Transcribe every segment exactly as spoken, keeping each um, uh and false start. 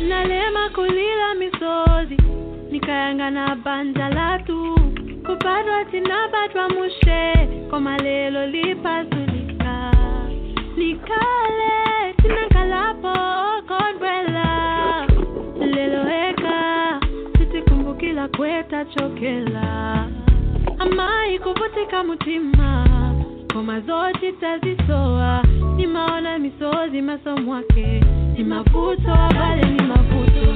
nalema kulila misozi nikayanga na banja latu kupadwa tinabatwa mushe koma lelo lipazulika nikale tinakalapo kodwela lelo eka titikumbukila kweta chokela amai kuvutika mutima koma zote tazisoa ni maona misozi masomwake ni mafuto bale ni mafuto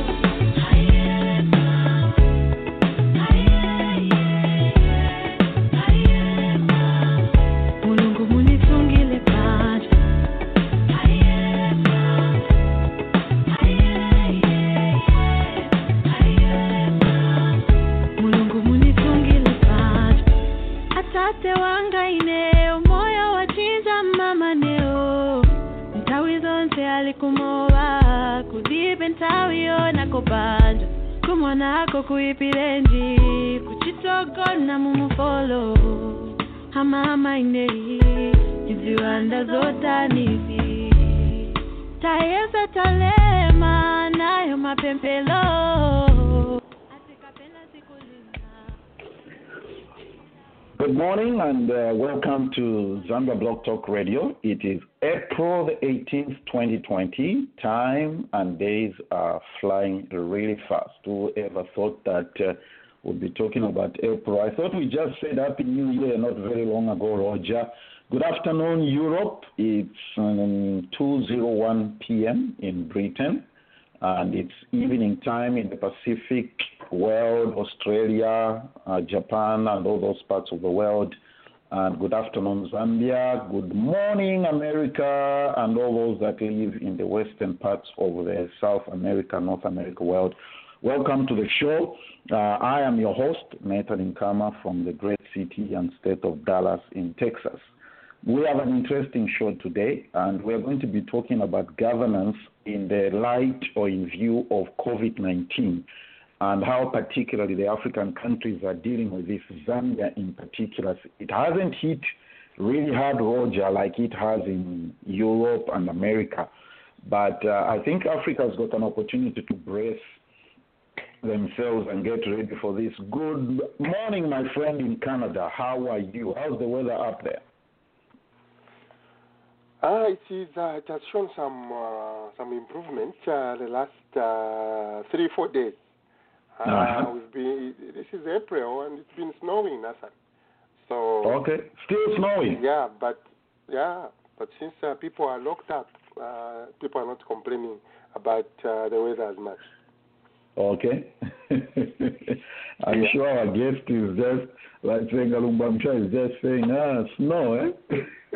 Mulungu munifungile paja Mulungu munifungile paja atate wanga ineo moyo wachinja mama neo ntawi zonse alikumowa kudibe ntawiyo nakopanja kumwana ako kuipilenji kuchitogo na mumufolo hamama inei iziwanda zota nizi tayeza talema nayo mapempelo Good morning and uh, welcome to Zambia Blog Talk Radio. It is April the eighteenth, twenty twenty. Time and days are flying really fast. Whoever thought that uh, we'll be talking about April? I thought we just said Happy New Year not very long ago, Roger. Good afternoon, Europe. It's um, two oh one p.m. in Britain. And it's evening time in the Pacific world, Australia, uh, Japan, and all those parts of the world. And good afternoon, Zambia. Good morning, America, and all those that live in the western parts of the South America, North America world. Welcome to the show. Uh, I am your host, Nathan Nkama, from the great city and state of Dallas in Texas. We have an interesting show today, and we're going to be talking about governance in the light or in view of COVID nineteen and how particularly the African countries are dealing with this, Zambia in particular. It hasn't hit really hard, Roger, like it has in Europe and America. But uh, I think Africa has got an opportunity to brace themselves and get ready for this. Good morning, my friend in Canada. How are you? How's the weather up there? Ah, it is. Uh, it has shown some uh, some improvement uh, the last uh, three four days. Uh, uh-huh. We've been, this is April and it's been snowing, Nathan. So okay, still snowing. Yeah, but yeah, but since uh, people are locked up, uh, people are not complaining about uh, the weather as much. Okay. I'm yeah. sure our guest is just like saying Alumbamcha is just saying, ah, snow, eh?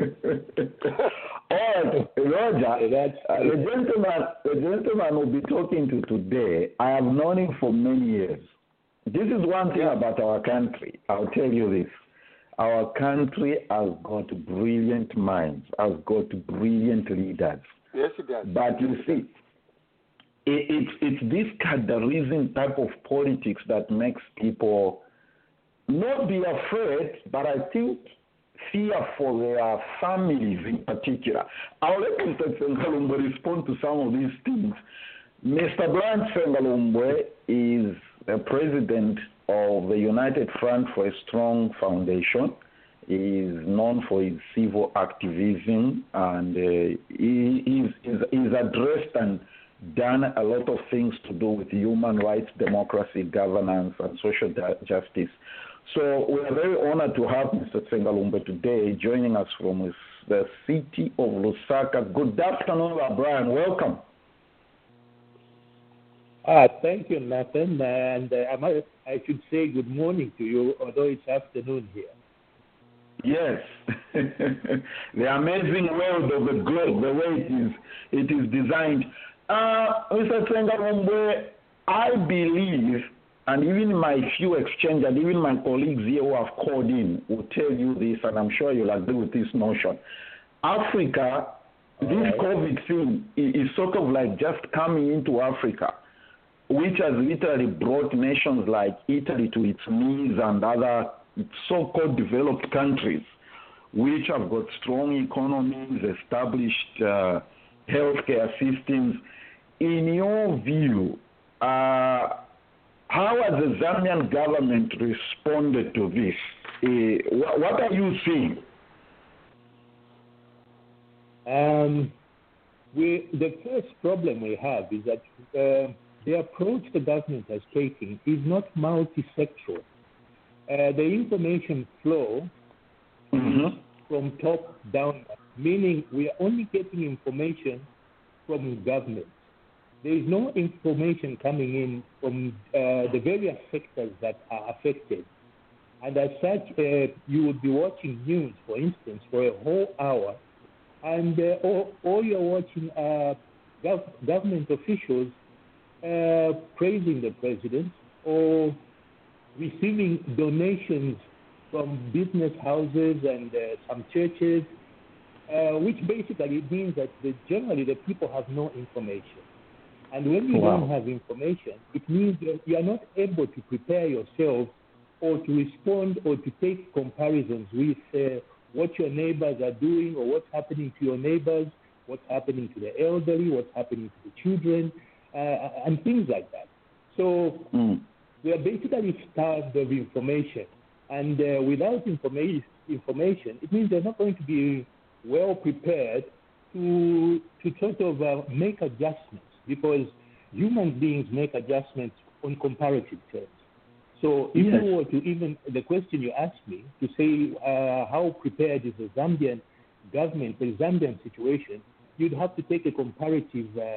All right, Roger, uh, the gentleman, the gentleman we'll be talking to today, I have known him for many years. This is one thing about our country. I'll tell you this. Our country has got brilliant minds, has got brilliant leaders. Yes, it does. But you see, it, it, it's this Kadarism type of politics that makes people not be afraid, but I think fear for their families in particular. I'll let Mister Sengalumbe respond to some of these things. Mister Brian Sengalumbe is the president of the United Front for a Strong Foundation. He is known for his civil activism, and uh, he is he's, he's addressed and done a lot of things to do with human rights, democracy, governance, and social justice. So we are very honored to have Mister Sengalumbe today joining us from the city of Lusaka. Good afternoon, Brian. Welcome. Ah, thank you, Nathan. And uh, I, might, I should say good morning to you, although it's afternoon here. Yes. The amazing world of the globe, the way it is, it is designed. Uh, Mister Sengalumbe, I believe, and even in my few exchange, and even my colleagues here who have called in will tell you this, and I'm sure you'll agree with this notion. Africa, this right. COVID thing is sort of like just coming into Africa, which has literally brought nations like Italy to its knees and other so-called developed countries, which have got strong economies, established uh, healthcare systems. in your view, uh, how has the Zambian government responded to this? Uh, what, what are you seeing? Um, we, the first problem we have is that uh, the approach the government has taken is not multi-sectoral. Uh, the information flow Mm-hmm. from top down, meaning we are only getting information from government. There is no information coming in from uh, the various sectors that are affected. And as such, uh, you would be watching news, for instance, for a whole hour, and uh, all, all you're watching are gov- government officials uh, praising the president or receiving donations from business houses and uh, some churches, uh, which basically means that the, generally the people have no information. And when you Wow. don't have information, it means that you are not able to prepare yourself or to respond or to take comparisons with uh, what your neighbors are doing or what's happening to your neighbors, what's happening to the elderly, what's happening to the children, uh, and things like that. So Mm. we are basically starved of information. And uh, without informa- information, it means they're not going to be well prepared to, to sort of uh, make adjustments, because human beings make adjustments on comparative terms. So if Yes. you were to even, the question you asked me, to say uh, how prepared is the Zambian government for the Zambian situation, you'd have to take a comparative uh,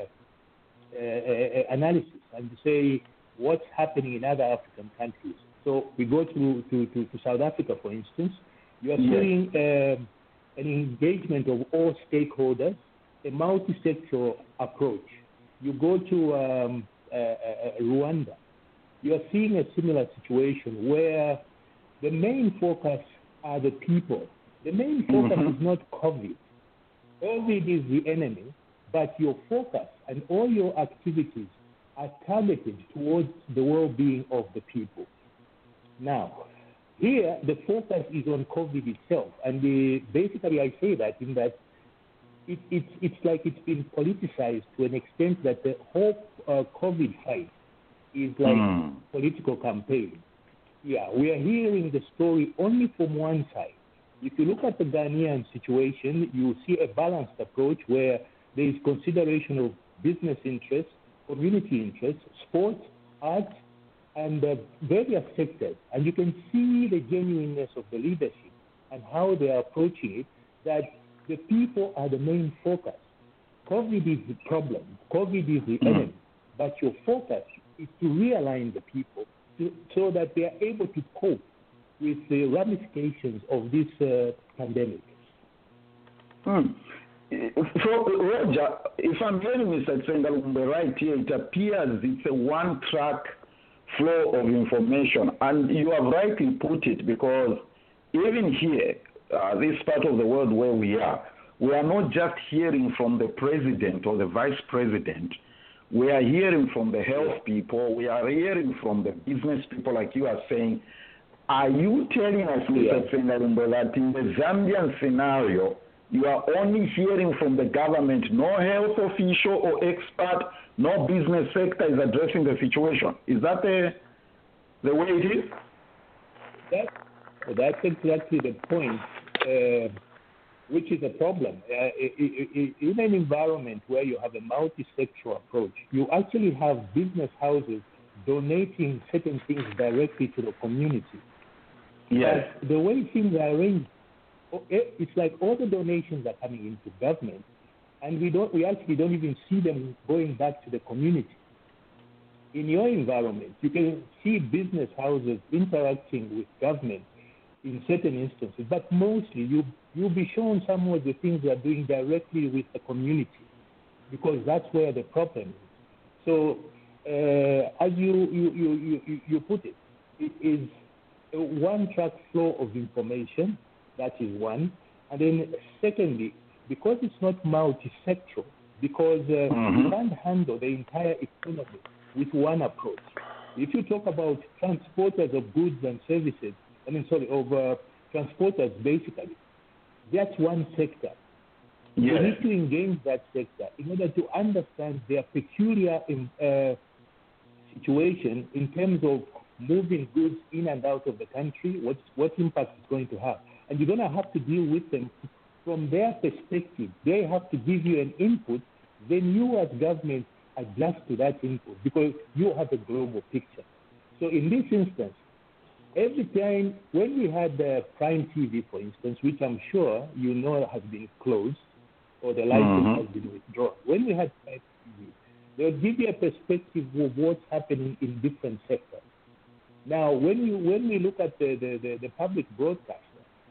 uh, uh, analysis and say what's happening in other African countries. So we go to, to, to, to South Africa, for instance. You are Yes. seeing um, an engagement of all stakeholders, a multi-sectoral approach. You go to um, uh, uh, Rwanda. You are seeing a similar situation where the main focus are the people. The main focus Mhm. is not COVID. COVID is the enemy, but your focus and all your activities are targeted towards the well-being of the people. Now, here the focus is on COVID itself, and the, basically I say that in that it, it's it's like it's been politicized to an extent that the whole uh, COVID fight is like Mm. political campaign. Yeah, we are hearing the story only from one side. If you look at the Ghanaian situation, you see a balanced approach where there is consideration of business interests, community interests, sports, arts, and uh, various sectors. And you can see the genuineness of the leadership and how they are approaching it, that the people are the main focus. COVID is the problem. COVID is the Mm. enemy. But your focus is to realign the people to, so that they are able to cope with the ramifications of this uh, pandemic. Hmm. So, Roger, if I'm hearing Mister Tsengalumbe right here, it appears it's a one-track flow of information. And you have rightly put it, because even here, uh, this part of the world where we are, we are not just hearing from the president or the vice president. We are hearing from the health people. We are hearing from the business people, like you are saying. Are you telling us, Mister Tsengalumbe, that in the Zambian scenario, you are only hearing from the government, no health official or expert, no business sector is addressing the situation? Is that the, the way it is? That, that's exactly the point, uh, which is a problem. Uh, in an environment where you have a multi-sectoral approach, you actually have business houses donating certain things directly to the community. Yes. But the way things are arranged, it's like all the donations are coming into government, and we don't, we actually don't even see them going back to the community. In your environment, you can see business houses interacting with government in certain instances, but mostly you, you'll be shown some of the things they are doing directly with the community, because that's where the problem is. So, uh, as you, you, you, you, you put it, it is a one-track flow of information. That is one. And then secondly, because it's not multi-sectoral, because uh, Mm-hmm. you can't handle the entire economy with one approach. If you talk about transporters of goods and services, I mean, sorry, of uh, transporters basically, that's one sector. Yes. We need to engage that sector in order to understand their peculiar uh, situation in terms of moving goods in and out of the country, what, what impact it's going to have. And you're going to have to deal with them from their perspective. They have to give you an input, then you as government adjust to that input because you have a global picture. So in this instance, every time, when we had the Prime T V, for instance, which I'm sure you know has been closed, or the license mm-hmm. has been withdrawn. When we had Prime T V, they'll give you a perspective of what's happening in different sectors. Now, when you when we look at the, the, the, the public broadcaster,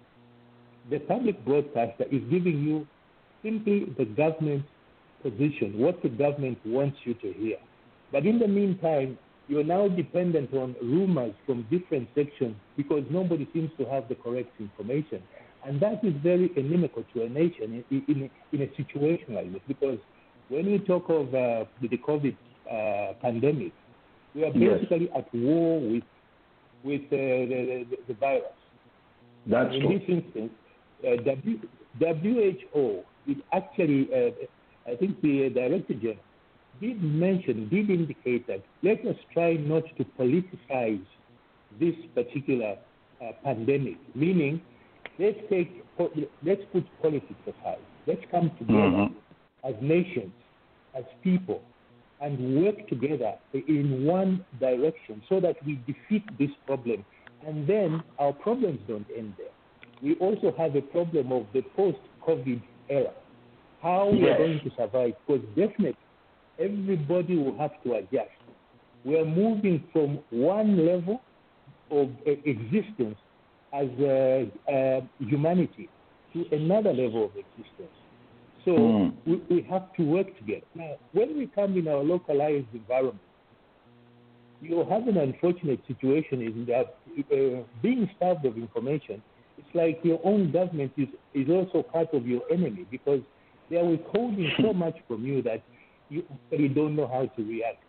the public broadcaster is giving you simply the government's position, what the government wants you to hear. But in the meantime, you're now dependent on rumors from different sections because nobody seems to have the correct information. And that is very inimical to a nation in, in, in a situation like this, because when we talk of uh, the COVID uh, pandemic, we are basically yes. at war with with uh, the, the, the virus. That's in true. this instance, uh, w, W H O, it actually, uh, I think the Director General did mention, did indicate that let us try not to politicize this particular uh, pandemic, meaning let's take, let's put politics aside. Let's come together mm-hmm. as nations, as people, and work together in one direction so that we defeat this problem. And then our problems don't end there. We also have a problem of the post-COVID era, how yes. we are going to survive, because definitely everybody will have to adjust. We are moving from one level of uh, existence as uh, uh, humanity to another level of existence. So mm. we, we have to work together. Now, when we come in our localized environment, you have an unfortunate situation is that uh, being starved of information, it's like your own government is, is also part of your enemy because they are withholding so much from you that you really don't know how to react.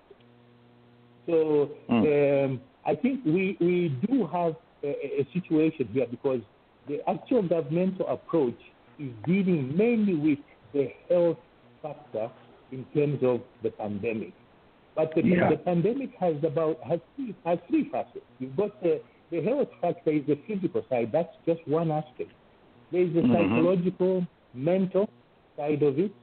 So mm. um, I think we, we do have a, a situation here because the actual governmental approach is dealing mainly with the health factor in terms of the pandemic. But the, yeah. the pandemic has about has three, has three facets. You've got the, the health factor is the physical side. That's just one aspect. There is the mm-hmm. psychological, mental side of it.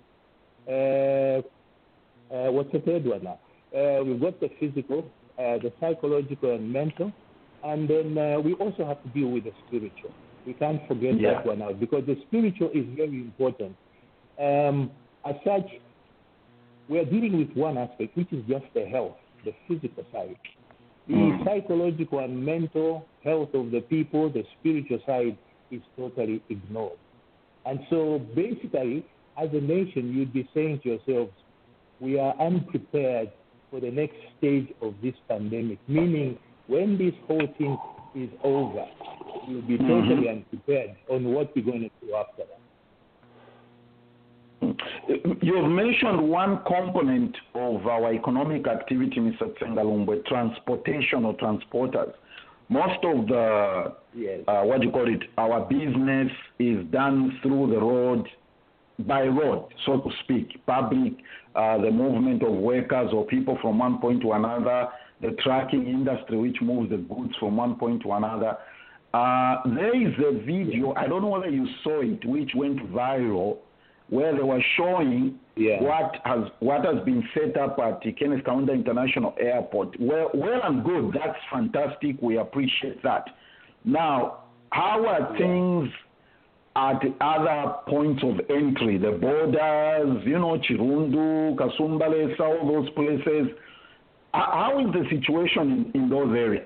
Uh, uh, what's the third one now? Uh, we've got the physical, uh, the psychological and mental. And then uh, we also have to deal with the spiritual. We can't forget yeah. that one out because the spiritual is very important. Um, as such, we are dealing with one aspect, which is just the health, the physical side. The mm. psychological and mental health of the people, the spiritual side, is totally ignored. And so basically, as a nation, you'd be saying to yourselves, we are unprepared for the next stage of this pandemic, meaning when this whole thing is over, we'll be totally mm-hmm. unprepared on what we're going to do after that. You've mentioned one component of our economic activity, Mister Tsengalumbe, transportation or transporters. Most of the, yes. uh, what do you call it, our business is done through the road, by road, so to speak, public, uh, the movement of workers or people from one point to another, the trucking industry which moves the goods from one point to another. Uh, there is a video, I don't know whether you saw it, which went viral, where they were showing yeah. what has what has been set up at the Kenneth Kaunda International Airport. Well, well and good, that's fantastic, we appreciate that. Now, how are things at other points of entry, the borders, you know, Chirundu, Kasumbalesa, all those places? How is the situation in, in those areas?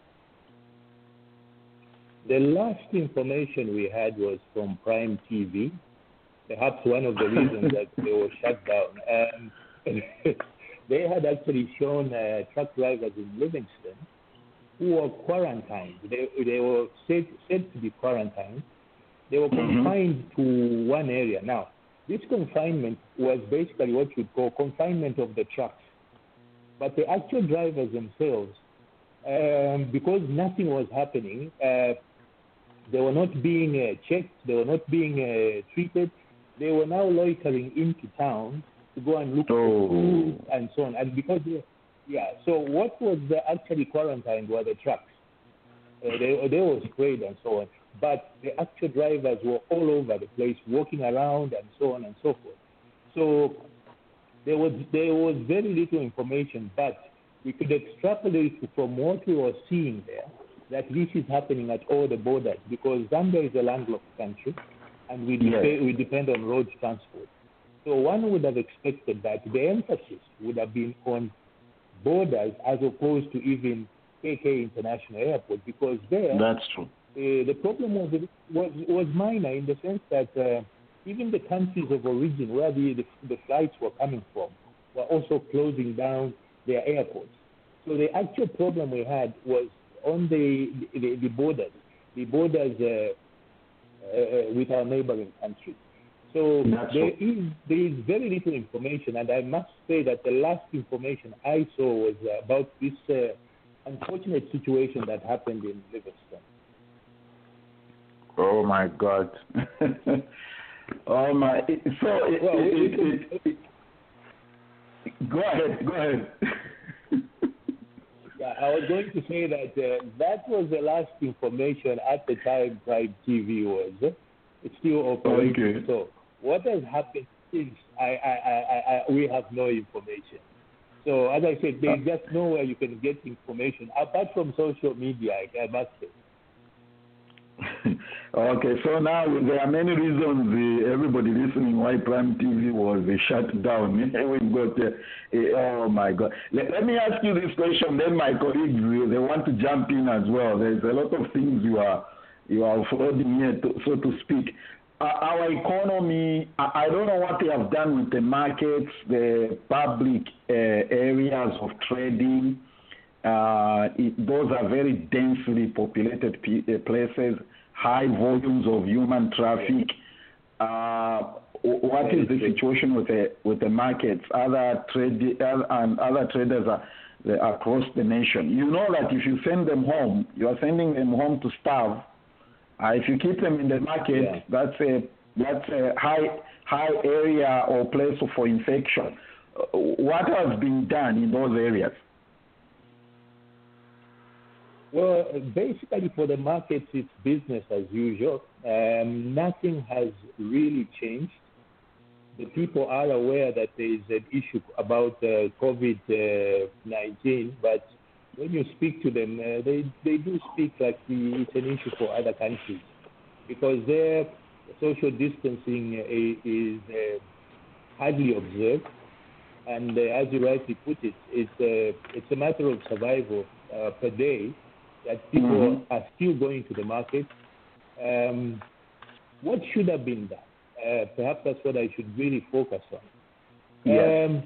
The last information we had was from Prime T V. Perhaps one of the reasons that they were shut down. Um, they had actually shown uh, truck drivers in Livingston who were quarantined. They, they were said, said to be quarantined. They were confined mm-hmm. to one area. Now, this confinement was basically what you'd call confinement of the trucks. But the actual drivers themselves, um, because nothing was happening, uh, they were not being uh, checked, they were not being uh, treated. they were now loitering into town to go and look oh. for food and so on. And because, they, yeah, so what was actually quarantined were the trucks. Uh, they, they were sprayed and so on. But the actual drivers were all over the place, walking around and so on and so forth. So there was there was very little information, but we could extrapolate from what we were seeing there that this is happening at all the borders, because Zambia is a landlocked country, and we, yes. dep- we depend on road transport. So one would have expected that the emphasis would have been on borders as opposed to even K K International Airport, because there that's true. Uh, the problem was, was was minor in the sense that uh, even the countries of origin where the, the, the flights were coming from were also closing down their airports. So the actual problem we had was on the the, the borders, the borders uh, uh, with our neighboring countries. So That's there true. is there is very little information, and I must say that the last information I saw was uh, about this uh, unfortunate situation that happened in Livingston. Oh my God! oh my! It, so it, well, it, we, it, it, it, go ahead. Go ahead. yeah, I was going to say that uh, that was the last information at the time Pride T V was. Uh, it's still operating. Okay. So what has happened since? I, I, I, I, we have no information. So as I said, there's just nowhere you can get information apart from social media. I, I must say. Okay, so now there are many reasons uh, everybody listening why Prime T V was uh, shut down. We've got, uh, uh, oh my God. Let, let me ask you this question, then my colleagues, uh, they want to jump in as well. There's a lot of things you are you are flooding here, to, so to speak. Uh, our economy, I, I don't know what they have done with the markets, the public uh, areas of trading. Uh, it, those are very densely populated p- uh, places, high volumes of human traffic. Uh, what is the situation with the with the markets? Other trade uh, and other traders are uh, across the nation. You know that if you send them home, you are sending them home to starve. Uh, if you keep them in the market, yeah. that's a that's a high high area or place for infection. Uh, what has been done in those areas? Well, basically for the markets, it's business as usual. Um, nothing has really changed. The people are aware that there is an issue about uh, COVID nineteen, but when you speak to them, uh, they, they do speak like the, it's an issue for other countries, because their social distancing uh, is uh, hardly observed. And uh, as you rightly put it, it's, uh, it's a matter of survival uh, per day. That people mm-hmm. are still going to the market. Um, what should have been done? Uh, perhaps that's what I should really focus on. Yes. Um,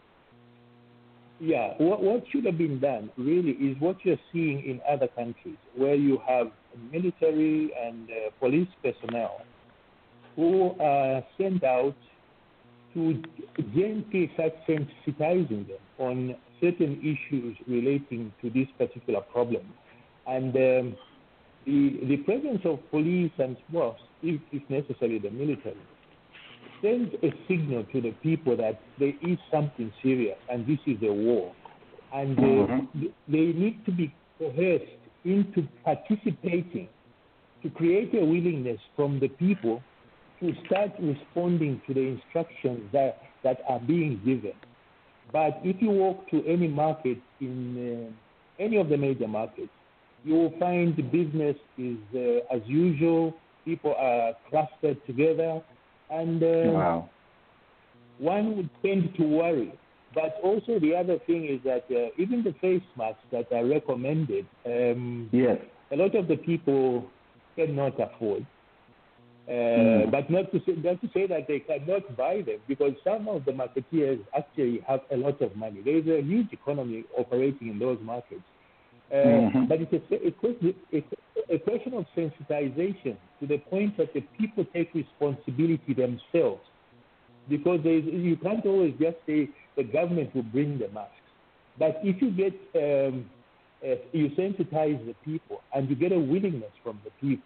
yeah, what, what should have been done really is what you're seeing in other countries, where you have military and uh, police personnel who are sent out to gently start sensitizing them on certain issues relating to this particular problem. And um, the, the presence of police and, well, if, if necessary, the military, sends a signal to the people that there is something serious and this is a war. And uh, mm-hmm. they need to be coerced into participating to create a willingness from the people to start responding to the instructions that, that are being given. But if you walk to any market in uh, any of the major markets, you will find the business is uh, as usual. People are clustered together, and uh, wow. one would tend to worry. But also the other thing is that uh, even the face masks that are recommended, um, yes. a lot of the people cannot afford. Uh, mm. But not to, say, not to say that they cannot buy them, because some of the marketeers actually have a lot of money. There is a huge economy operating in those markets. Uh, mm-hmm. But it's a, a, a question of sensitization to the point that the people take responsibility themselves. Because there is, you can't always just say the government will bring the masks. But if you get, um, uh, you sensitize the people and you get a willingness from the people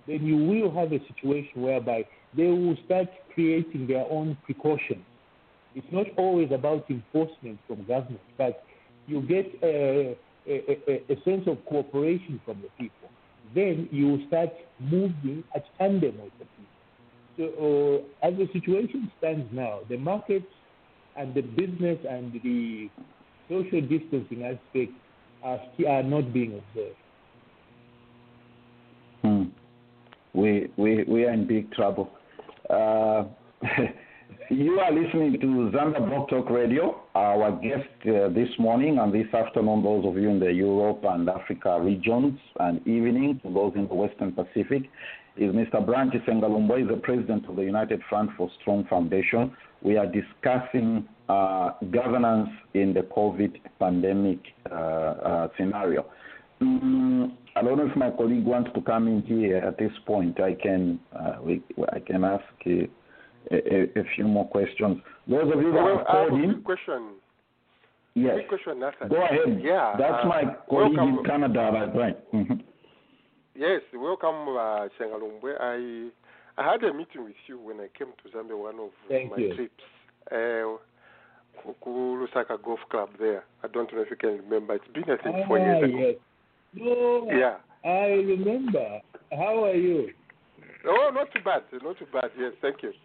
then you will have a situation whereby they will start creating their own precautions. It's not always about enforcement from government, but you get a, a, a, a sense of cooperation from the people. Then you start moving at tandem with the people. So uh, as the situation stands now, the markets and the business and the social distancing aspect are, are not being observed. Hmm. We, we, we are in big trouble. Uh, you are listening to Zambia Blog Talk Radio. Our guest uh, this morning and this afternoon, those of you in the Europe and Africa regions, and evening to those in the Western Pacific, is Mister Branch Sengalumbwe. He's the president of the United Front for Strong Foundation. We are discussing uh, governance in the COVID pandemic uh, uh, scenario. Mm, I don't know if my colleague wants to come in here at this point. I can uh, we, I can ask uh, a, a few more questions. Those of you that well, have called in. Quick question. Yes. Quick question, Nathan. Go ahead. Yeah. That's uh, my colleague welcome. in Canada, right? right. Mm-hmm. Yes, welcome, uh, Sengalumbwe. I I had a meeting with you when I came to Zambia, one of Thank my you. trips. Uh, Lusaka Golf Club there. I don't know if you can remember. It's been, I think, Ah, four years ago. yes. No, Yeah. I remember. How are you? Oh, not too bad. Not too bad. Yes, thank you.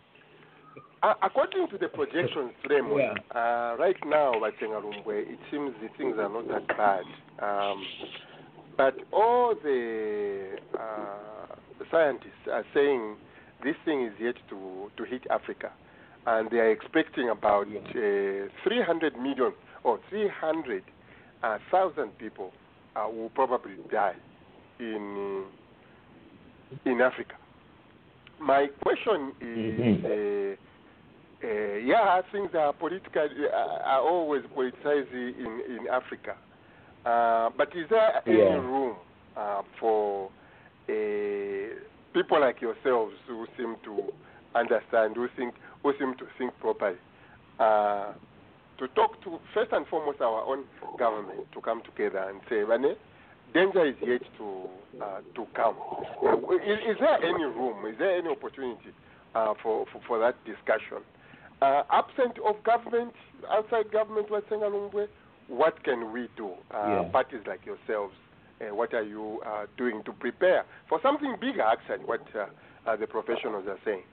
Uh, according to the projections framework, Yeah. uh, right now at Sengalumbwe, it seems the things are not that bad. Um, but all the, uh, the scientists are saying this thing is yet to, to hit Africa. And they are expecting about uh, three hundred million or three hundred thousand people uh, will probably die in in Africa. My question is, Mm-hmm. uh, uh, yeah, things are political, uh, are always politicized in in Africa. Uh, but is there any Yeah. room uh, for uh, people like yourselves who seem to understand, who think, who seem to think properly, uh, to talk to first and foremost our own government to come together and say, Vane, danger is yet to uh, to come. Uh, is, is there any room? Is there any opportunity uh, for, for for that discussion? Uh, absent of government, outside government, what's Sengalumbwe, what can we do? Uh, Yeah. Parties like yourselves, uh, what are you uh, doing to prepare for something bigger? Actually, what uh, uh, the professionals are saying.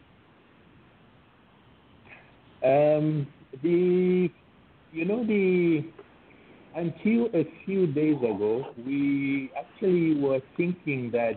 Um, the, you know, the, until a few days ago, we actually were thinking that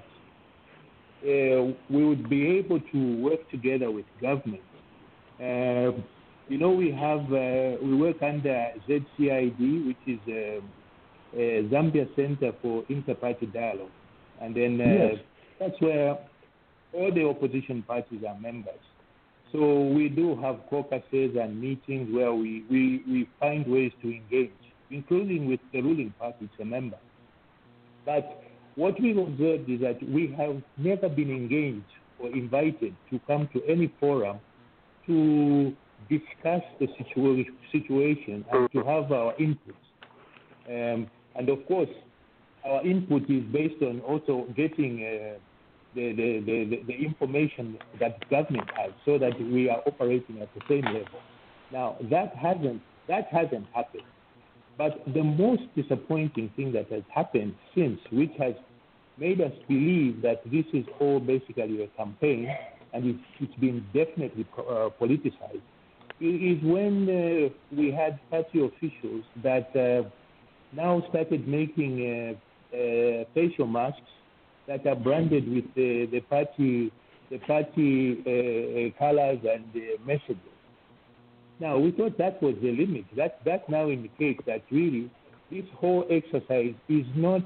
uh, we would be able to work together with government. Uh, you know, we have, uh, we work under Z C I D, which is uh, uh, Zambia Center for Inter-Party Dialogue. And then uh, Yes. that's where all the opposition parties are members. So we do have caucuses and meetings where we, we, we find ways to engage, including with the ruling party, it's a member. But what we've observed is that we have never been engaged or invited to come to any forum to discuss the situa- situation and to have our input. Um, and of course, our input is based on also getting uh, The, the, the, the information that government has so that we are operating at the same level. Now, that hasn't, that hasn't happened. But the most disappointing thing that has happened since, which has made us believe that this is all basically a campaign and it's, it's been definitely uh, politicized, is when uh, we had party officials that uh, now started making uh, uh, facial masks that are branded with the, the party, the party uh, colors and the messages. Now, we thought that was the limit. That, that now indicates that really this whole exercise is not,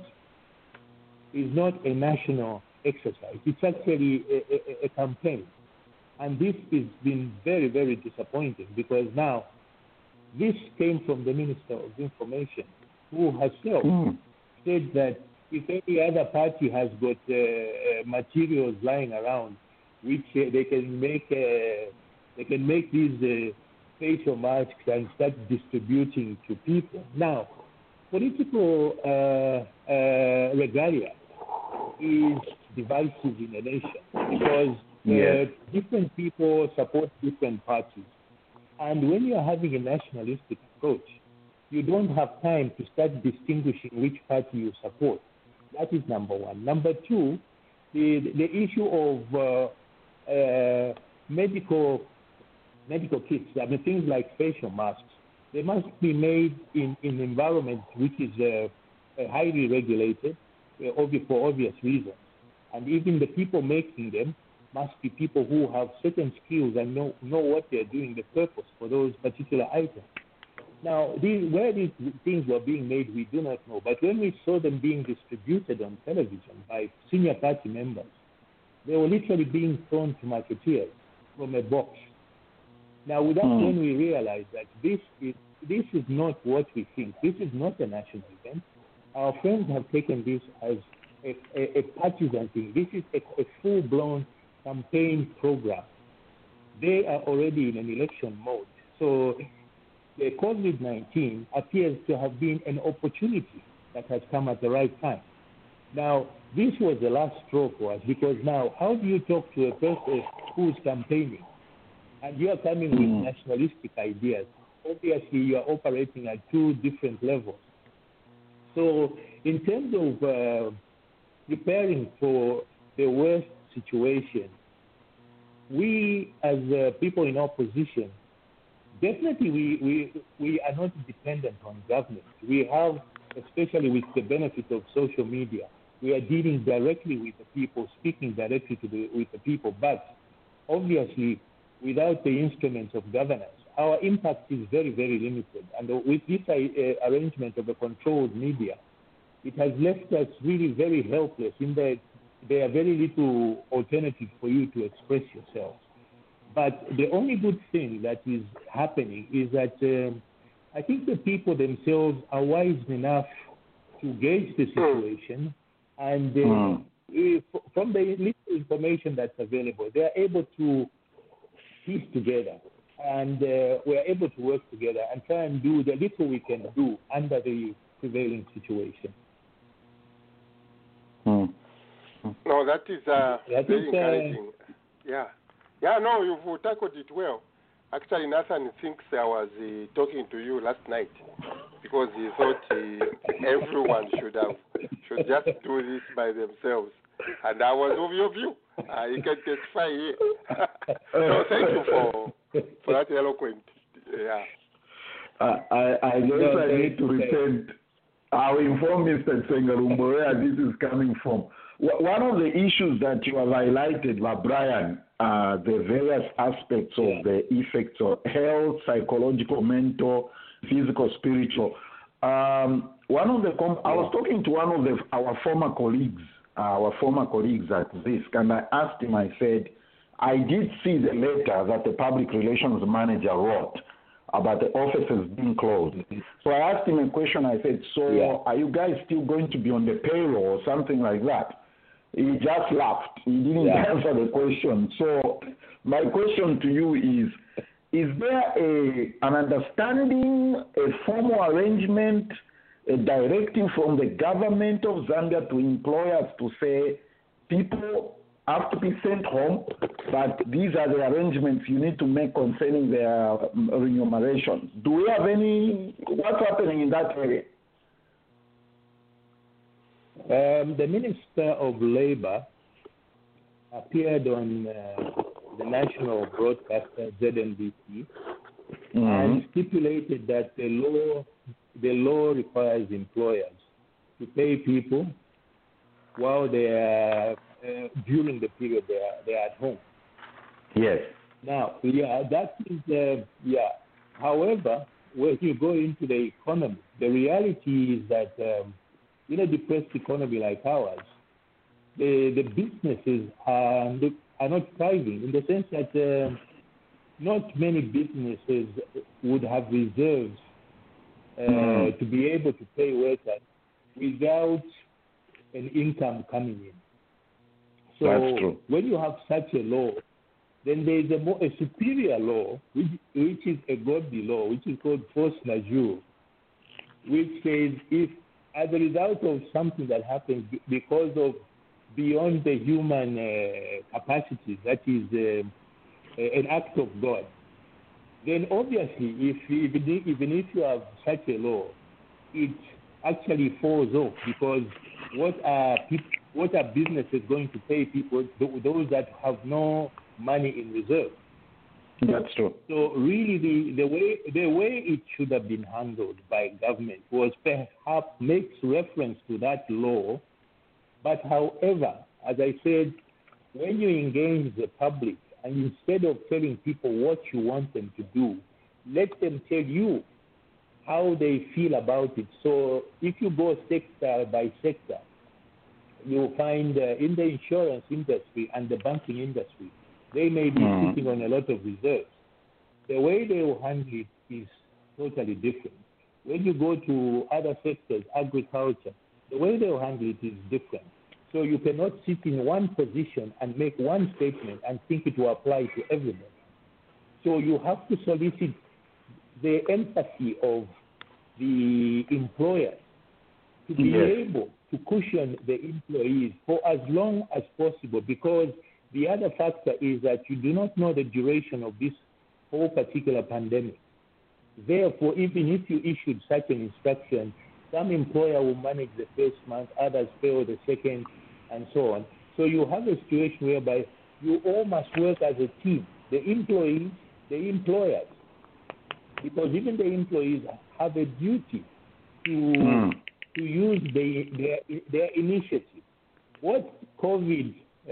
is not a national exercise. It's actually a, a, a campaign. And this has been very, very disappointing because now this came from the Minister of Information, who herself mm. said that if any other party has got uh, uh, materials lying around, which uh, they can make, uh, they can make these uh, facial masks and start distributing to people. Now, political uh, uh, regalia is divisive in a nation because uh, Yes. different people support different parties. And when you're having a nationalistic approach, you don't have time to start distinguishing which party you support. That is number one. Number two, the, the issue of uh, uh, medical medical kits, I mean, things like facial masks, they must be made in an environment which is uh, uh, highly regulated uh, obvious, for obvious reasons. And even the people making them must be people who have certain skills and know, know what they're doing, the purpose for those particular items. Now, these, where these things were being made, we do not know. But when we saw them being distributed on television by senior party members, they were literally being thrown to marketeers from a box. Now, with that, mm. when we realize that this is, this is not what we think, this is not a national event, our friends have taken this as a, a, a partisan thing. This is a, a full-blown campaign program. They are already in an election mode. So the COVID nineteen appears to have been an opportunity that has come at the right time. Now, this was the last straw for us because now, how do you talk to a person who's campaigning and you are coming mm. with nationalistic ideas? Obviously, you are operating at two different levels. So, in terms of uh, preparing for the worst situation, we as uh, people in opposition, definitely we, we, we are not dependent on government. We have, especially with the benefit of social media, we are dealing directly with the people, speaking directly to the, with the people. But obviously, without the instruments of governance, our impact is very, very limited. And with this uh, arrangement of a controlled media, it has left us really very helpless in that there are very little alternatives for you to express yourself. But the only good thing that is happening is that um, I think the people themselves are wise enough to gauge the situation, and uh, mm. if, from the little information that's available, they are able to piece together, and uh, we're able to work together and try and do the little we can do under the prevailing situation. Mm. No, that is uh, yeah, very think, encouraging. Uh, yeah. Yeah, no, you've tackled it well. Actually, Nathan thinks I was uh, talking to you last night because he thought uh, everyone should have should just do this by themselves. And I was of your view. Uh, you can testify here. So thank you for, for that eloquent. Yeah. Uh, I, I guess no, I need to repent. I'll inform Mister Tsengalumbo where this is coming from. One of the issues that you have highlighted by Brian, uh, the various aspects of yeah. the effects of health, psychological, mental, physical, spiritual. Um, one of the com- yeah. I was talking to one of the, our former colleagues, our former colleagues at ZISC, and I asked him, I said, I did see the letter that the public relations manager wrote about the offices being closed. So I asked him a question. I said, so yeah. are you guys still going to be on the payroll or something like that? He just laughed. He didn't yeah. answer the question. So my question to you is, is there a, an understanding, a formal arrangement, a directive from the government of Zambia to employers to say people have to be sent home, but these are the arrangements you need to make concerning their remuneration? Do we have any, what's happening in that area? Um, the Minister of Labor appeared on uh, the national broadcaster Z N B C mm-hmm. and stipulated that the law the law requires employers to pay people while they are uh, during the period they are they are at home. Yes. Now, yeah, that is uh, yeah. However, when you go into the economy, the reality is that. Um, In a depressed economy like ours, the, the businesses are, are not thriving in the sense that uh, not many businesses would have reserves uh, mm. to be able to pay workers without an income coming in. So That's true. when you have such a law, then there is a, more, a superior law, which, which is a godly law, which is called force majeure, which says if as a result of something that happens because of beyond the human uh, capacities, that is uh, an act of God, then obviously, if even, even if you have such a law, it actually falls off, because what are people, what are businesses going to pay people, those that have no money in reserve? That's true. So really, the, the way the way it should have been handled by government was perhaps makes reference to that law, but however, as I said, when you engage the public, and instead of telling people what you want them to do, let them tell you how they feel about it. So if you go sector by sector, you'll find uh, in the insurance industry and the banking industry, they may be mm. sitting on a lot of reserves. The way they will handle it is totally different. When you go to other sectors, agriculture, the way they will handle it is different. So you cannot sit in one position and make one statement and think it will apply to everybody. So you have to solicit the empathy of the employers to be yes. able to cushion the employees for as long as possible, because the other factor is that you do not know the duration of this whole particular pandemic. Therefore, even if you issued such an instruction, some employer will manage the first month, others fail the second, and so on. So you have a situation whereby you all must work as a team, the employees, the employers, because even the employees have a duty to mm. to use the, their, their initiative. What COVID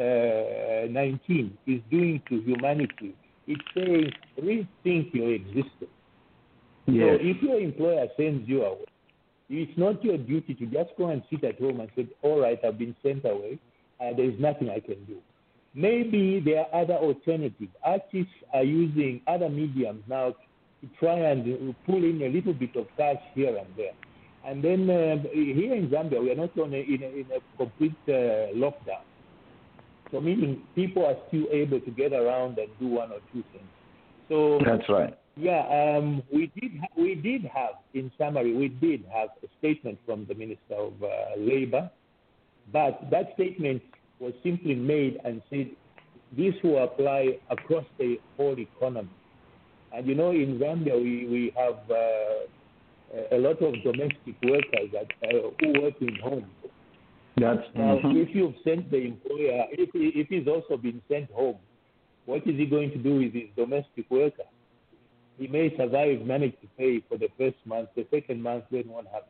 nineteen is doing to humanity, it's saying, rethink your existence. Yes. So if your employer sends you away, it's not your duty to just go and sit at home and say, all right, I've been sent away, and there is nothing I can do. Maybe there are other alternatives. Artists are using other mediums now to try and pull in a little bit of cash here and there. And then uh, here in Zambia, we are not on a, in, a, in a complete uh, lockdown. So meaning people are still able to get around and do one or two things. So that's right. Yeah, um, we did ha- we did have, in summary, we did have a statement from the Minister of uh, Labor, but that statement was simply made and said this will apply across the whole economy. And you know, in Zambia, we, we have uh, a lot of domestic workers that, uh, who work in homes. That's, now, mm-hmm. if you've sent the employer, if, he, if he's also been sent home, what is he going to do with his domestic worker? He may survive, manage to pay for the first month, the second month, then what happens?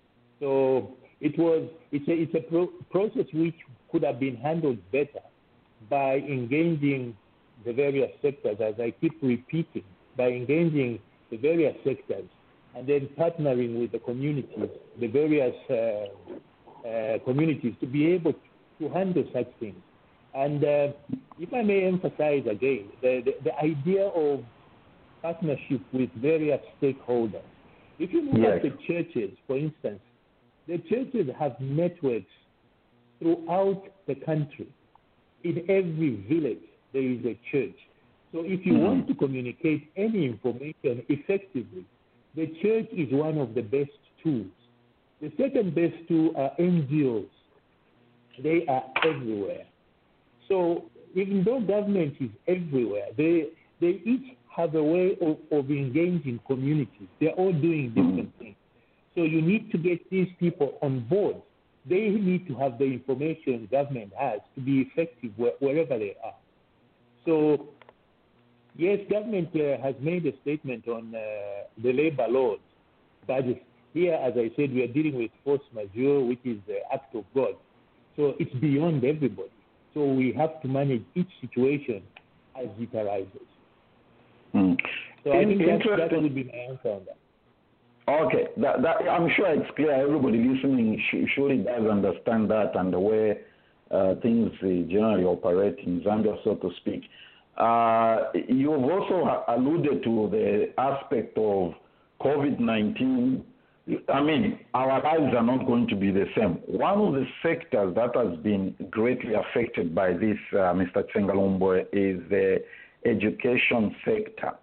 So it was, it's a, it's a pro- process which could have been handled better by engaging the various sectors, as I keep repeating, by engaging the various sectors and then partnering with the communities, the various uh, uh, communities to be able to handle such things. And uh, if I may emphasize again, the, the, the idea of partnership with various stakeholders. If you look yes. at the churches, for instance, the churches have networks throughout the country. In every village, there is a church. So if you mm-hmm. want to communicate any information effectively, the church is one of the best tools. The second best tool are N G Os. They are everywhere. So even though government is everywhere, they they each have a way of, of engaging communities. They're all doing different things. So you need to get these people on board. They need to have the information government has to be effective where, wherever they are. So, yes, government uh, has made a statement on uh, the labor laws. But here, as I said, we are dealing with force majeure, which is the act of God. So it's beyond everybody. So we have to manage each situation as it arises. Hmm. So I think that, that would be my answer on that. Okay, that, that, I'm sure it's clear. Everybody listening surely does understand that and the way uh, things uh, generally operate in Zambia, so to speak. Uh, you've also alluded to the aspect of COVID nineteen. I mean, our lives are not going to be the same. One of the sectors that has been greatly affected by this, uh, Mister Tsengalombo, is the education sector.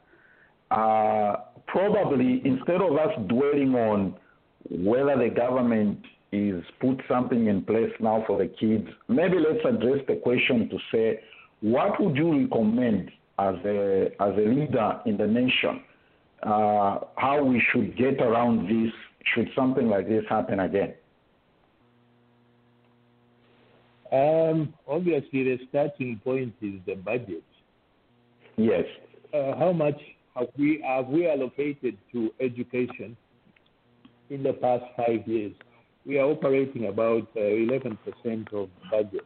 Uh, probably instead of us dwelling on whether the government is put something in place now for the kids. Maybe let's address the question to say, what would you recommend as a as a leader in the nation, uh, how we should get around this should something like this happen again? Um, obviously, the starting point is the budget. Yes. Uh, how much have we have we allocated to education in the past five years? We are operating about uh, eleven percent of the budget.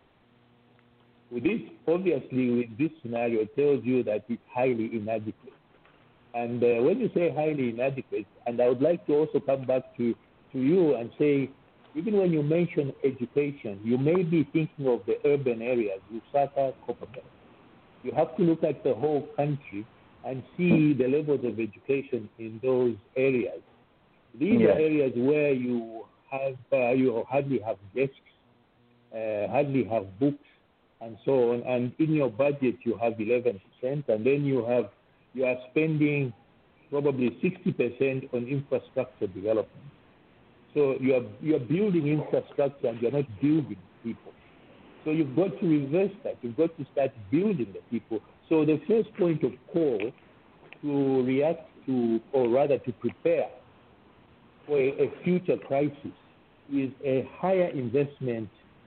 With this, obviously, with this scenario, it tells you that it's highly inadequate. And uh, when you say highly inadequate, and I would like to also come back to, to you and say, even when you mention education, you may be thinking of the urban areas, Lusaka, Copperbelt. You have to look at the whole country and see the levels of education in those areas. These yeah. are areas where you have uh, you hardly have desks, uh, hardly have books, and so on. And in your budget, you have eleven percent, and then you have you are spending probably sixty percent on infrastructure development. So you are you are building infrastructure, and you're not building people. So you've got to reverse that. You've got to start building the people. So the first point of call to react to, or rather to prepare for a, a future crisis, is a higher investment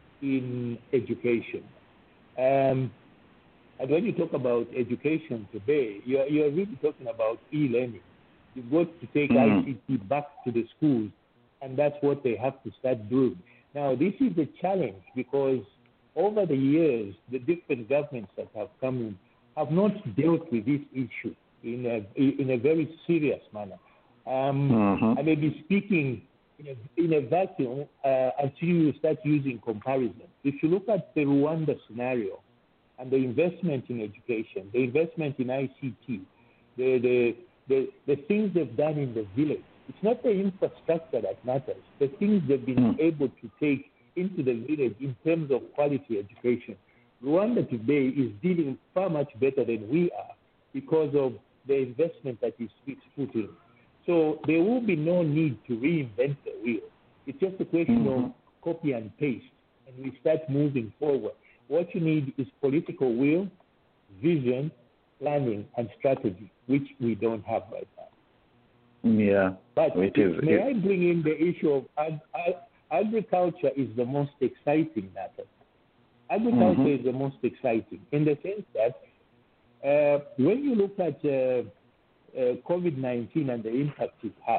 in education. Um, and when you talk about education today, you're, you're really talking about e-learning. You've got to take mm. I C T back to the schools, and that's what they have to start doing. Now, this is a challenge because over the years, the different governments that have come in have not dealt with this issue in a, in a very serious manner. Um, mm-hmm. I may be speaking in a, in a vacuum uh, until you start using comparison. If you look at the Rwanda scenario and the investment in education, the investment in I C T, the, the, the, the things they've done in the village, it's not the infrastructure that matters. The things they've been mm. able to take into the village in terms of quality education. Rwanda today is dealing far much better than we are because of the investment that is put in. So there will be no need to reinvent the wheel. It's just a question mm-hmm. of copy and paste, and we start moving forward. What you need is political will, vision, planning, and strategy, which we don't have right now. Yeah. But it is, may it... I bring in the issue of ag- ag- agriculture is the most exciting matter. Agriculture mm-hmm. is the most exciting in the sense that uh, when you look at uh, uh, COVID nineteen and the impact it has,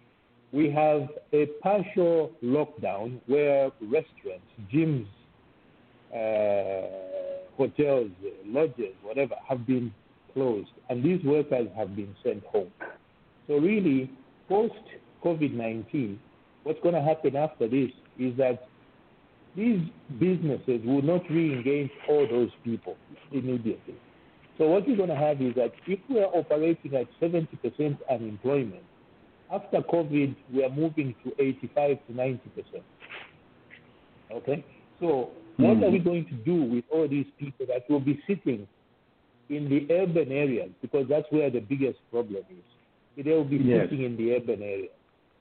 we have a partial lockdown where restaurants, gyms, uh, hotels, lodges, whatever, have been closed, and these workers have been sent home. So really, post-COVID nineteen, what's going to happen after this is that these businesses will not re-engage all those people immediately. So what you're going to have is that if we are operating at seventy percent unemployment, after COVID, we are moving to eighty-five to ninety percent. Okay? So what mm. are we going to do with all these people that will be sitting in the urban areas? Because that's where the biggest problem is. They will be yes. sitting in the urban area.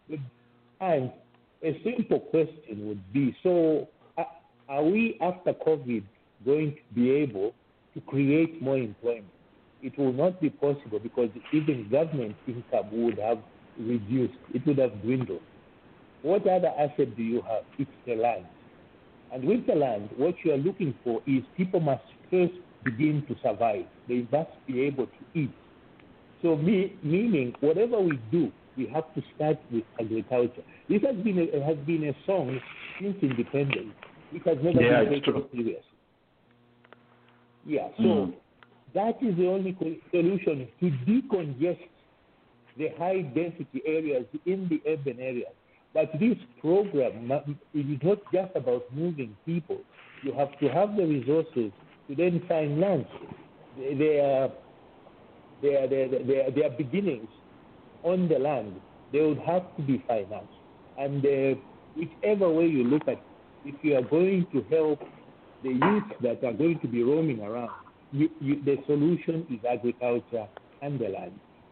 And a simple question would be, so uh, are we, after COVID, going to be able to create more employment? It will not be possible because even government income would have reduced. It would have dwindled. What other asset do you have? It's the land. And with the land, what you are looking for is people must first begin to survive. They must be able to eat. So me, meaning whatever we do, we have to start with agriculture. This has been a, has been a song since independence. It has never yeah, been taken seriously. Yeah, so mm. that is the only solution to decongest the high density areas in the urban areas. But this program, it is not just about moving people. You have to have the resources to then finance their, their, their, their, their beginnings on the land. They would have to be financed. And uh, whichever way you look at it, if you are going to help the youth that are going to be roaming around, you, you, the solution is agriculture and the land.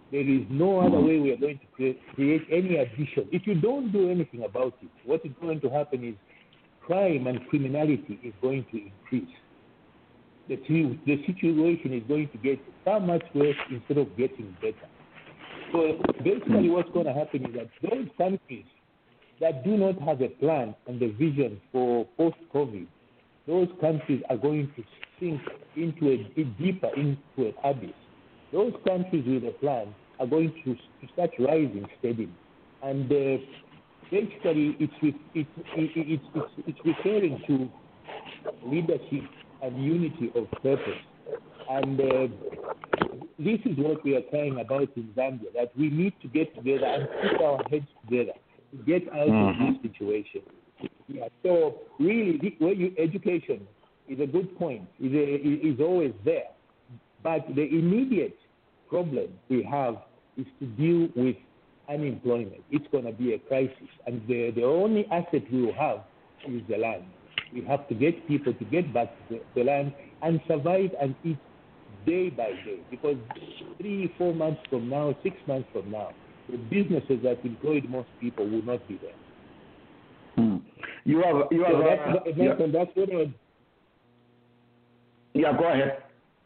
There is no other way we are going to create, create any addition. If you don't do anything about it, what is going to happen is crime and criminality is going to increase. The, the situation is going to get far much worse instead of getting better. So basically what's going to happen is that those countries that do not have a plan and a vision for post-COVID, those countries are going to sink into a, a deeper into an abyss. Those countries with a plan are going to, to start rising steadily. And uh, basically it's, it's, it's, it's, it's, it's referring to leadership and unity of purpose. And uh, this is what we are crying about in Zambia, that we need to get together and put our heads together to get out mm-hmm. of this situation. Yeah, so really, the, where you, education is a good point, is, a, is always there. But the immediate problem we have is to deal with unemployment. It's going to be a crisis. And the, the only asset we will have is the land. We have to get people to get back to the, the land and survive and eat day by day. Because three, four months from now, six months from now, the businesses that employed most people will not be there. Hmm. You have, you have, so that's, uh, that's, yeah. that's what I, yeah, go ahead.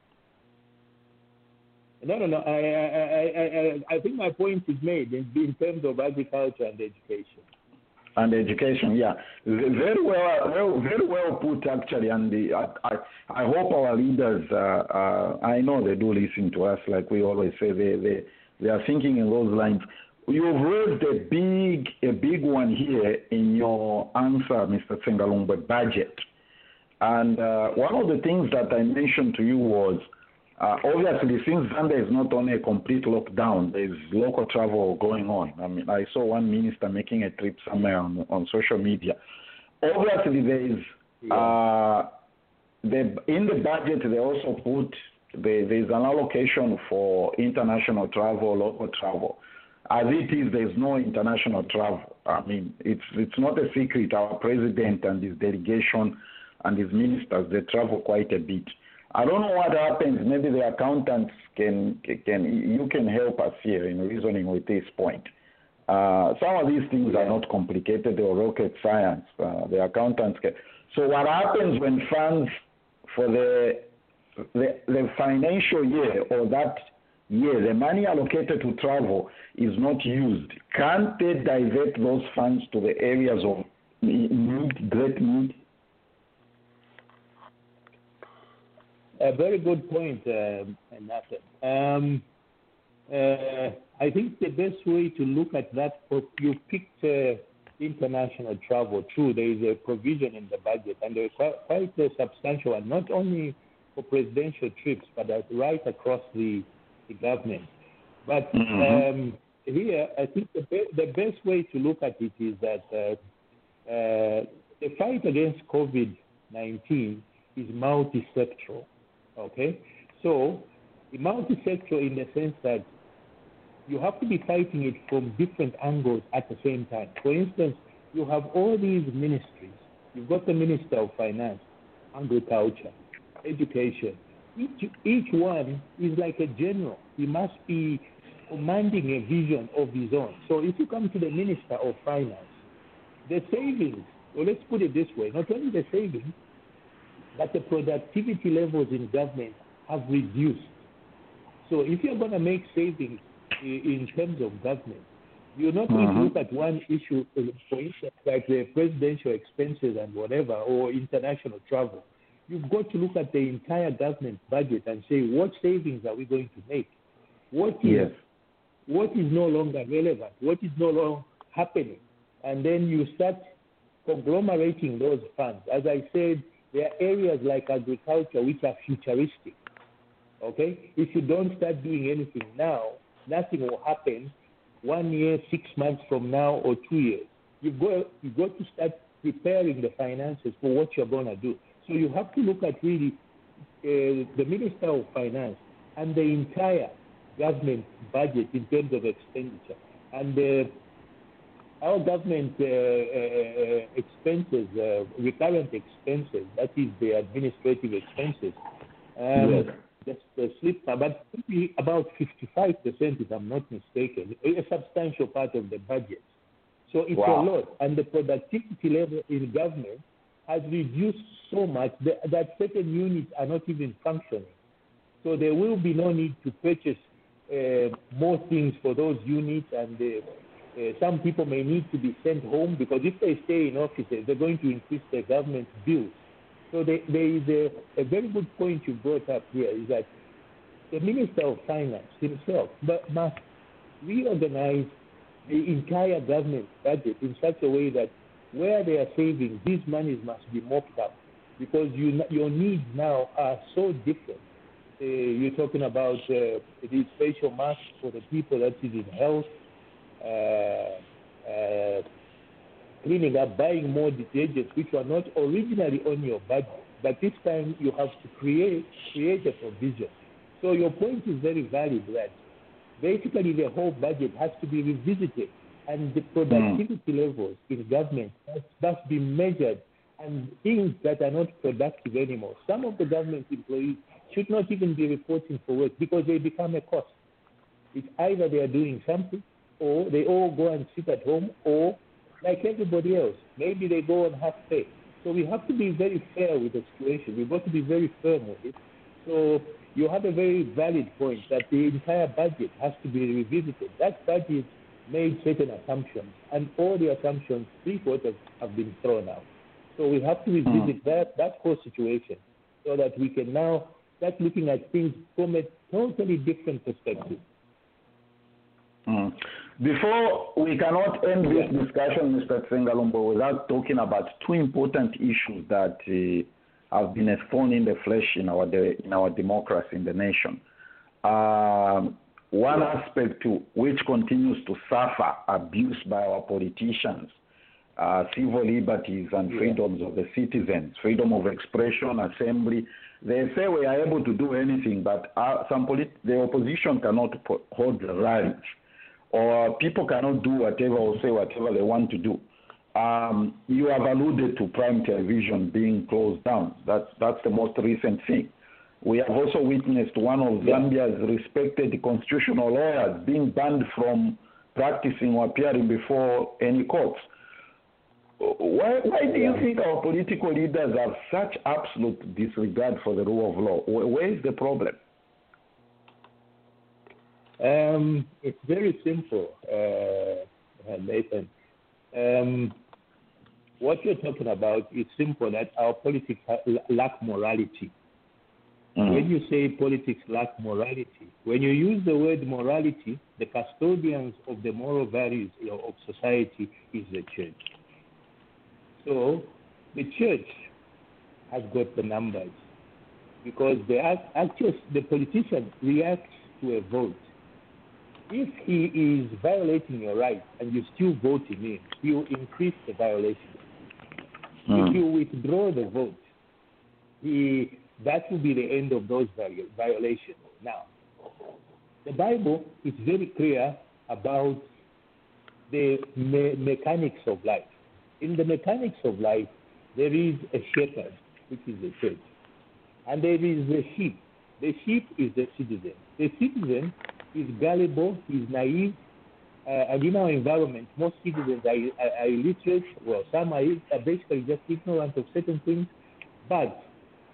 No, no, no. I, I, I, I think my point is made in, in terms of agriculture and education. And education, yeah, very well, very well put actually. And the, I, I, I hope our leaders, uh, uh, I know they do listen to us, like we always say. They, they, they are thinking in those lines. You've raised a big, a big one here in your answer, Mister Ssengalongwe, budget. And uh, one of the things that I mentioned to you was, uh, obviously, since Zambia is not on a complete lockdown, there's local travel going on. I mean, I saw one minister making a trip somewhere on, on social media. Obviously, there is, uh, the, in the budget, they also put, the, there's an allocation for international travel, local travel. As it is, there's no international travel. I mean, it's it's not a secret. Our president and his delegation and his ministers, they travel quite a bit. I don't know what happens. Maybe the accountants can, can you can help us here in reasoning with this point. Uh, some of these things are not complicated or rocket science. Uh, the accountants can. So what happens when funds for the, the, the financial year or that year, the money allocated to travel is not used? Can't they divert those funds to the areas of need, great need? A very good point, uh, Nathan. Um, uh, I think the best way to look at that, you picked uh, international travel. True, there is a provision in the budget, and there is quite, quite a substantial one, not only for presidential trips, but right across the, the government. But mm-hmm. um, here, I think the, be- the best way to look at it is that uh, uh, the fight against COVID nineteen is multi-sectoral. Okay, so the multi-sectoral in the sense that you have to be fighting it from different angles at the same time. For instance, you have all these ministries. You've got the Minister of Finance, Agriculture, Education. Each, each one is like a general. He must be commanding a vision of his own. So if you come to the Minister of Finance, the savings, well, let's put it this way, not only the savings, but the productivity levels in government have reduced. So if you're going to make savings in terms of government, you're not going mm-hmm. to look at one issue, for instance, like the presidential expenses and whatever, or international travel. You've got to look at the entire government budget and say, what savings are we going to make? What is, yes. what is no longer relevant? What is no longer happening? And then you start conglomerating those funds. As I said, there are areas like agriculture which are futuristic, okay? If you don't start doing anything now, nothing will happen one year, six months from now, or two years. You've got, you've got to start preparing the finances for what you're going to do. So you have to look at really uh, the Minister of Finance and the entire government budget in terms of expenditure. And uh, our government uh, uh, expenses, uh, recurrent expenses, that is the administrative expenses, um, yes. the, the sleep, but maybe about fifty-five percent, if I'm not mistaken, a, a substantial part of the budget. So it's Wow. a lot, and the productivity level in government has reduced so much that, that certain units are not even functioning. So there will be no need to purchase uh, more things for those units, and uh, uh, some people may need to be sent home because if they stay in offices, they're going to increase their government bills. So there, there is a, a very good point you brought up here, is that the Minister of Finance himself must reorganize the entire government budget in such a way that where they are saving, these monies must be mopped up, because you, your needs now are so different. Uh, you're talking about uh, these facial masks for the people that is in health, uh, uh, cleaning up, buying more detergents, which were not originally on your budget, but this time you have to create create a provision. So your point is very valid, that basically the whole budget has to be revisited, and the productivity mm. levels in government must, must be measured, and things that are not productive anymore. Some of the government employees should not even be reporting for work because they become a cost. It's either they are doing something, or they all go and sit at home, or like everybody else, maybe they go on half pay. So we have to be very fair with the situation. We've got to be very firm with it. So you have a very valid point that the entire budget has to be revisited. That budget made certain assumptions, and all the assumptions, three quarters, have been thrown out. So we have to revisit mm. that, that whole situation so that we can now start looking at things from a totally different perspective. Mm. Before we cannot end this yeah. discussion, Mister Tsengalombo, without talking about two important issues that uh, have been a thorn in the flesh in our de- in our democracy in the nation. Um, one yeah. aspect to which continues to suffer abuse by our politicians, uh, civil liberties and yeah. freedoms of the citizens, freedom of expression, assembly. They say we are able to do anything, but uh, some polit- the opposition cannot po- hold the rallies, or people cannot do whatever or say whatever they want to do. Um, you have alluded to prime television being closed down. That's, that's the most recent thing. We have also witnessed one of Zambia's respected constitutional lawyers being banned from practicing or appearing before any courts. Why, why do you think our political leaders have such absolute disregard for the rule of law? Where is the problem? Um, it's very simple, uh, Nathan. Um, what you're talking about is simple, that our politics lack morality. Mm. When you say politics lack morality, when you use the word morality, the custodians of the moral values of society is the church. So the church has got the numbers, because the actual the politician reacts to a vote. If he is violating your rights and you still vote him in, you increase the violation. Mm. If you withdraw the vote, he, that will be the end of those violations. Now, the Bible is very clear about the me- mechanics of life. In the mechanics of life, there is a shepherd, which is the church, and there is the sheep. The sheep is the citizen. The citizen is gullible, is naive, uh, and in our environment, most citizens are, are, are illiterate. Well, some are, are basically just ignorant of certain things. But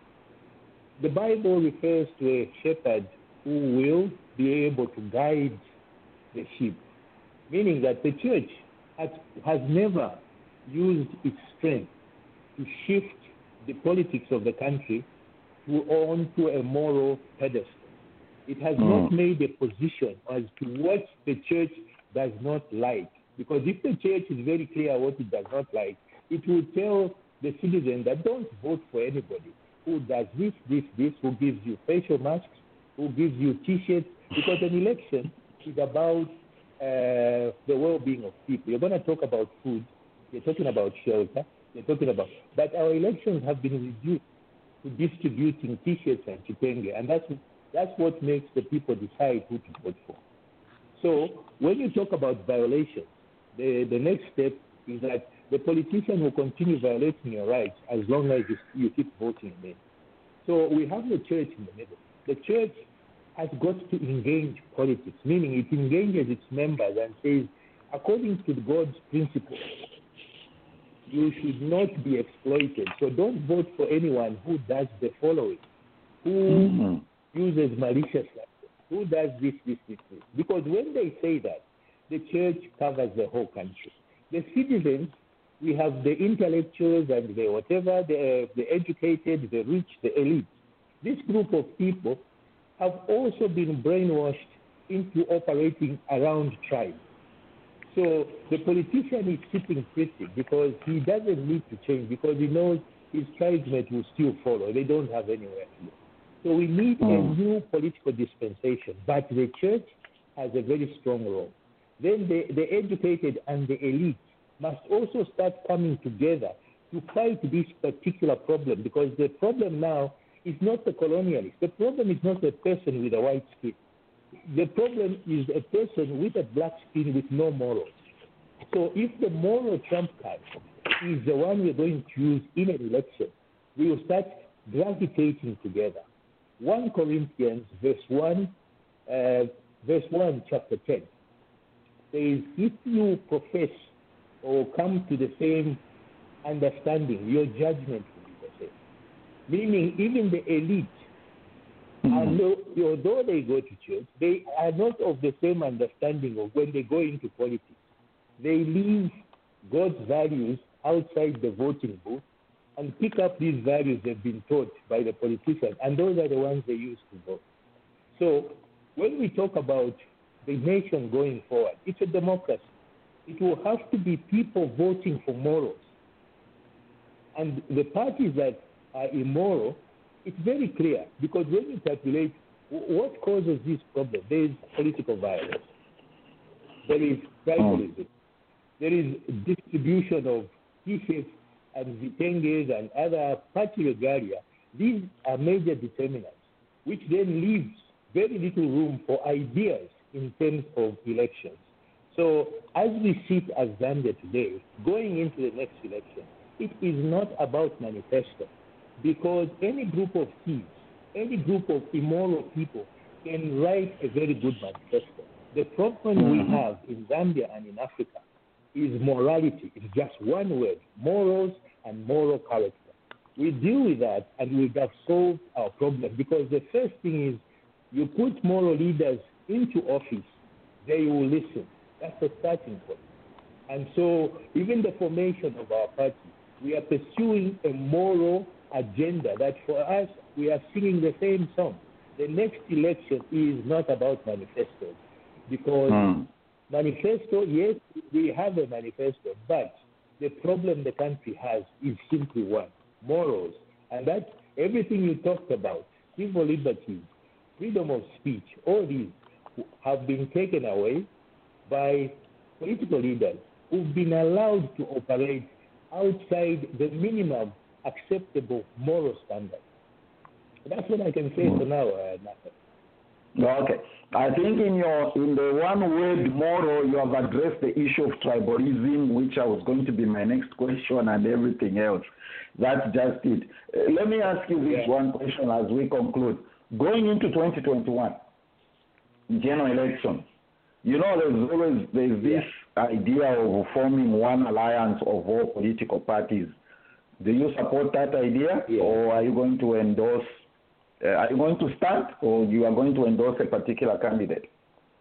the Bible refers to a shepherd who will be able to guide the sheep, meaning that the church has, has never used its strength to shift the politics of the country to onto a moral pedestal. It has mm. not made a position as to what the church does not like. Because if the church is very clear what it does not like, it will tell the citizen that don't vote for anybody who does this, this, this, who gives you facial masks, who gives you T-shirts, because an election is about uh, the well-being of people. You're going to talk about food, you're talking about shelter, you're talking about... But our elections have been reduced to distributing T-shirts and kitenge, and that's That's what makes the people decide who to vote for. So when you talk about violations, the, the next step is that the politician will continue violating your rights as long as you, you keep voting them. So we have the church in the middle. the church has got to engage politics, meaning it engages its members and says, according to God's principles, you should not be exploited. So don't vote for anyone who does the following, who mm-hmm. uses malicious language, who does this, this, this, this. Because when they say that, the church covers the whole country. The citizens, we have the intellectuals and the whatever, the, the educated, the rich, the elite. This group of people have also been brainwashed into operating around tribes. So the politician is sitting pretty because he doesn't need to change, because he knows his tribesmen will still follow. They don't have anywhere to go. So we need mm. a new political dispensation, but the church has a very strong role. Then the, the educated and the elite must also start coming together to fight this particular problem, because the problem now is not the colonialist. The problem is not a person with a white skin. The problem is a person with a black skin with no morals. So if the moral trump card is the one we're going to use in an election, we will start gravitating together. First Corinthians verse one, uh, verse one, chapter ten, says, if you profess or come to the same understanding, your judgment will be the same. Meaning even the elite, mm-hmm. although they go to church, they are not of the same understanding of when they go into politics. They leave God's values outside the voting booth and pick up these values they've been taught by the politicians, and those are the ones they use to vote. So when we talk about the nation going forward, it's a democracy. It will have to be people voting for morals. And the parties that are immoral, it's very clear, because when you calculate what causes this problem, there is political violence, there is tribalism, oh. there is distribution of T-shirts and vitenges and other party regalia. These are major determinants, which then leaves very little room for ideas in terms of elections. So as we sit as Zambia today, going into the next election, it is not about manifesto, because any group of thieves, any group of immoral people can write a very good manifesto. The problem mm-hmm. we have in Zambia and in Africa is morality. It's just one word, morals and moral character. We deal with that and we have solved our problem, because the first thing is you put moral leaders into office, they will listen. That's the starting point. And so even the formation of our party, we are pursuing a moral agenda that for us, we are singing the same song. The next election is not about manifestos, because mm. manifesto, yes, we have a manifesto, but the problem the country has is simply one, morals. And that everything you talked about, civil liberties, freedom of speech, all these have been taken away by political leaders who've been allowed to operate outside the minimum acceptable moral standard. That's what I can say mm. for now, uh, Nathan. Okay. I think in your in the one word moral, you have addressed the issue of tribalism, which I was going to be my next question, and everything else. That's just it. Uh, let me ask you this yeah. one question as we conclude. Going into twenty twenty-one, general election, you know, there's always there's this yeah. idea of forming one alliance of all political parties. Do you support that idea, yeah. or are you going to endorse? Uh, are you going to stand, or you are going to endorse a particular candidate?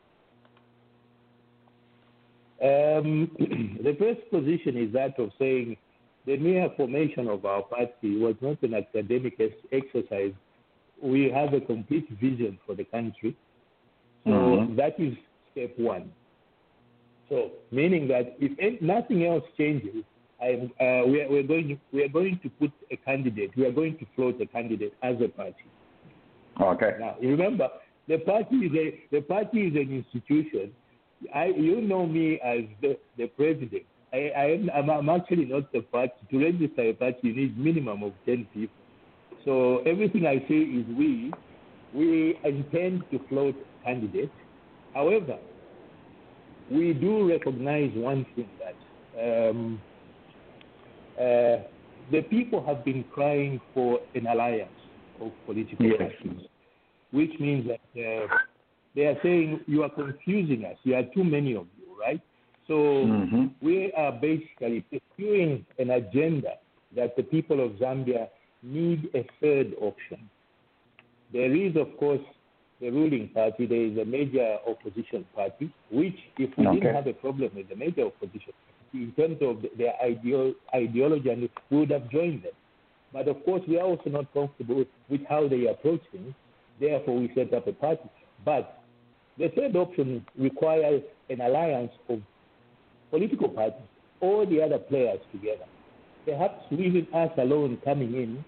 Um, the first position is that of saying the mere formation of our party was not an academic exercise. We have a complete vision for the country. So mm-hmm. that is step one. So meaning that if nothing else changes, I'm, uh, we, are, we're going to, we are going to put a candidate, we are going to float a candidate as a party. Okay. Now, remember, the party is a, the party is an institution. I, you know me as the, the president. I, I am, I'm, I'm actually not the party. To register a party, you need minimum of ten people. So everything I say is we. We intend to float candidates. However, we do recognize one thing, that um, uh, the people have been crying for an alliance of political yes. parties. which means that uh, they are saying you are confusing us. You are too many of you, right? So mm-hmm. we are basically pursuing an agenda that the people of Zambia need a third option. There is, of course, the ruling party. There is a major opposition party, which, if we okay. didn't have a problem with the major opposition party in terms of their ideo- ideology, and we would have joined them. But of course, we are also not comfortable with how they approach things. Therefore, we set up a party. But the third option requires an alliance of political parties, all the other players together. Perhaps even us alone coming in,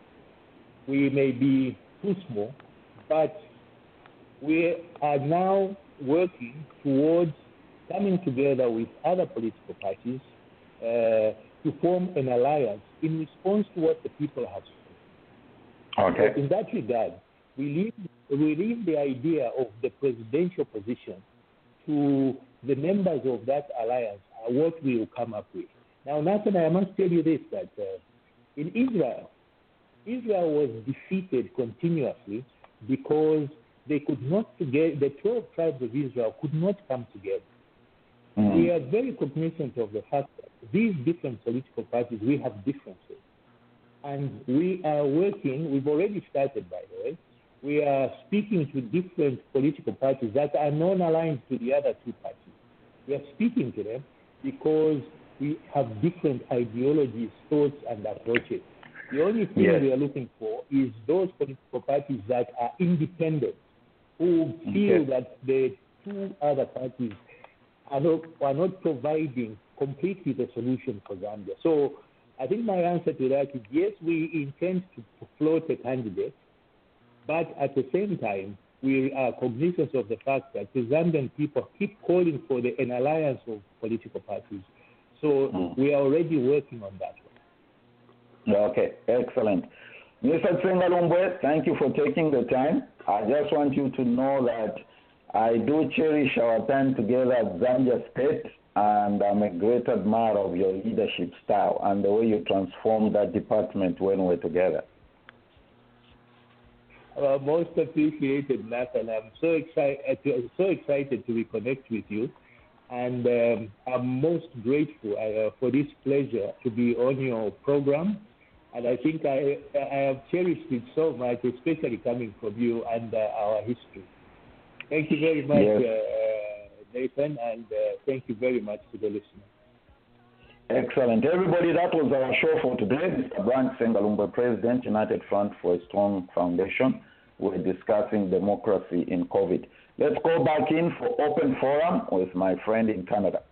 we may be too small, but we are now working towards coming together with other political parties uh, to form an alliance in response to what the people have said. Okay. So in that regard, we leave, we leave the idea of the presidential position to the members of that alliance, uh, what we will come up with. Now, Nathan, I must tell you this, that uh, in Israel, Israel was defeated continuously because they could not together, the twelve tribes of Israel could not come together. Mm. We are very cognizant of the fact that these different political parties, we have differences. And we are working, we've already started, by the way, we are speaking to different political parties that are non-aligned to the other two parties. We are speaking to them because we have different ideologies, thoughts, and approaches. The only thing yes. we are looking for is those political parties that are independent, who feel okay. that the two other parties are not, are not providing completely the solution for Zambia. So I think my answer to that is yes, we intend to, to float a candidate, but at the same time, we are cognizant of the fact that the Zambian people keep calling for the, an alliance of political parties. So mm. we are already working on that one. Okay, excellent. Mister Tsengalumbwe, thank you for taking the time. I just want you to know that I do cherish our time together at Zambia State, and I'm a great admirer of your leadership style and the way you transformed that department when we're together. Uh, most appreciated, Nathan. I'm so excited, so excited to reconnect with you, and um, I'm most grateful uh, for this pleasure to be on your program. And I think I, I have cherished it so much, especially coming from you and uh, our history. Thank you very much, yes. uh, Nathan, and uh, thank you very much to the listeners. Excellent. Everybody, that was our show for today. Mister Brian Tsengalumbwe, President, United Front for a Strong Foundation. We're discussing democracy in COVID. Let's go back in for open forum with my friend in Canada.